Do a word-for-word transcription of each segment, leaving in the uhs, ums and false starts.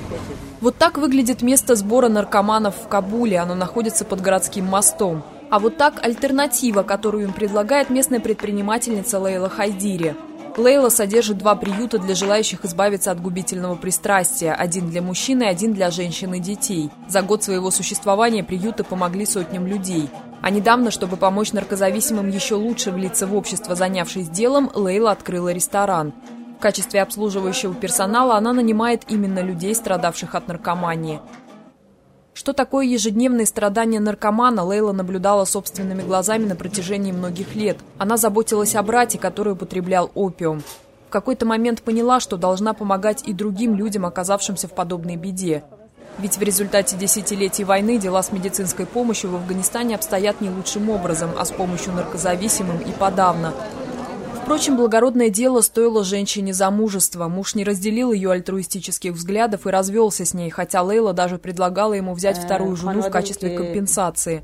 Вот так выглядит место сбора наркоманов в Кабуле. Оно находится под городским мостом. А вот так альтернатива, которую им предлагает местная предпринимательница Лейла Хайдири. Лейла содержит два приюта для желающих избавиться от губительного пристрастия. Один для мужчин и один для женщин и детей. За год своего существования приюты помогли сотням людей. А недавно, чтобы помочь наркозависимым еще лучше влиться в общество, занявшись делом, Лейла открыла ресторан. В качестве обслуживающего персонала она нанимает именно людей, страдавших от наркомании. Что такое ежедневные страдания наркомана, Лейла наблюдала собственными глазами на протяжении многих лет. Она заботилась о брате, который употреблял опиум. В какой-то момент поняла, что должна помогать и другим людям, оказавшимся в подобной беде. Ведь в результате десятилетий войны дела с медицинской помощью в Афганистане обстоят не лучшим образом, а с помощью наркозависимым и подавно. Впрочем, благородное дело стоило женщине замужества. Муж не разделил ее альтруистических взглядов и развелся с ней, хотя Лейла даже предлагала ему взять вторую жену в качестве компенсации.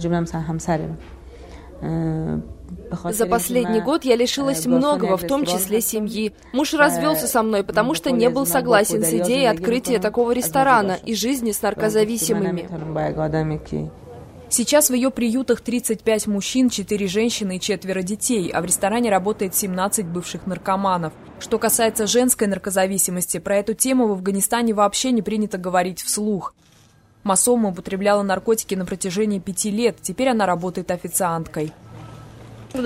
За последний год я лишилась многого, в том числе семьи. Муж развелся со мной, потому что не был согласен с идеей открытия такого ресторана и жизни с наркозависимыми. Сейчас в ее приютах тридцать пять мужчин, четыре женщины и четверо детей, а в ресторане работает семнадцать бывших наркоманов. Что касается женской наркозависимости, про эту тему в Афганистане вообще не принято говорить вслух. Масома употребляла наркотики на протяжении пяти лет, теперь она работает официанткой. У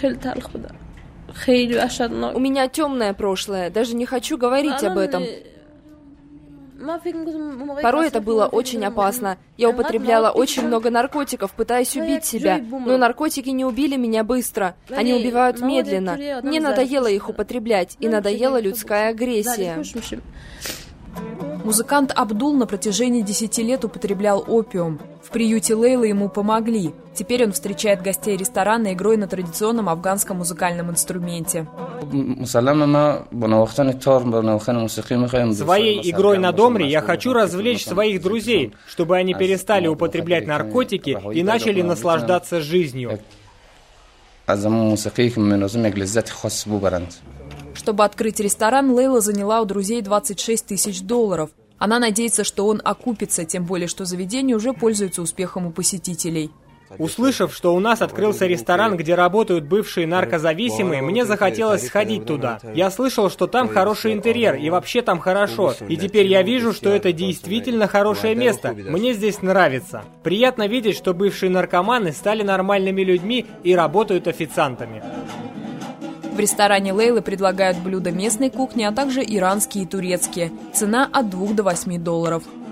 меня темное прошлое, даже не хочу говорить об этом. Порой это было очень опасно. Я употребляла очень много наркотиков, пытаясь убить себя. Но наркотики не убили меня быстро. Они убивают медленно. Мне надоело их употреблять, и надоела людская агрессия. Музыкант Абдул на протяжении десяти лет употреблял опиум. В приюте Лейлы ему помогли. Теперь он встречает гостей ресторана игрой на традиционном афганском музыкальном инструменте. Своей игрой на домре я хочу развлечь своих друзей, чтобы они перестали употреблять наркотики и начали наслаждаться жизнью. Чтобы открыть ресторан, Лейла заняла у друзей двадцать шесть тысяч долларов. Она надеется, что он окупится, тем более, что заведение уже пользуется успехом у посетителей. Услышав, что у нас открылся ресторан, где работают бывшие наркозависимые, мне захотелось сходить туда. Я слышал, что там хороший интерьер, и вообще там хорошо. И теперь я вижу, что это действительно хорошее место. Мне здесь нравится. Приятно видеть, что бывшие наркоманы стали нормальными людьми и работают официантами. В ресторане Лейлы предлагают блюда местной кухни, а также иранские и турецкие. Цена от двух до восьми долларов.